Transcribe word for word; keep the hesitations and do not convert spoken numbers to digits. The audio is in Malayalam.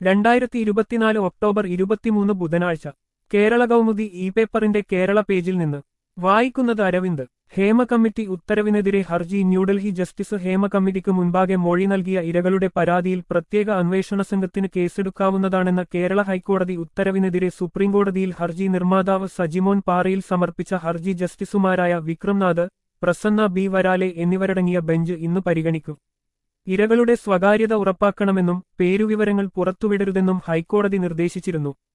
രണ്ടായിരത്തി ഇരുപത്തിനാല് ഒക്ടോബർ ഇരുപത്തിമൂന്ന് ബുധനാഴ്ച കേരള കൗമുദി ഇ പേപ്പറിന്റെ കേരള പേജിൽ നിന്ന് വായിക്കുന്നത് അരവിന്ദ്. ഹേമ കമ്മിറ്റി ഉത്തരവിനെതിരെ ഹർജി. ന്യൂഡൽഹി. ജസ്റ്റിസ് ഹേമ കമ്മിറ്റിക്ക് മുൻപാകെ മൊഴി നൽകിയ ഇരകളുടെ പരാതിയിൽ പ്രത്യേക അന്വേഷണ സംഘത്തിന് കേസെടുക്കാവുന്നതാണെന്ന കേരള ഹൈക്കോടതി ഉത്തരവിനെതിരെ സുപ്രീംകോടതിയിൽ ഹർജി. നിർമ്മാതാവ് സജിമോൻ പാറയിൽ സമർപ്പിച്ച ഹർജി ജസ്റ്റിസുമാരായ വിക്രംനാഥ്, പ്രസന്ന ബി വരാലെ എന്നിവരടങ്ങിയ ബെഞ്ച് ഇന്ന് പരിഗണിക്കും. ഇരകളുടെ സ്വകാര്യത ഉറപ്പാക്കണമെന്നും പേരുവിവരങ്ങൾ പുറത്തുവിടരുതെന്നും ഹൈക്കോടതി നിർദ്ദേശിച്ചിരുന്നു.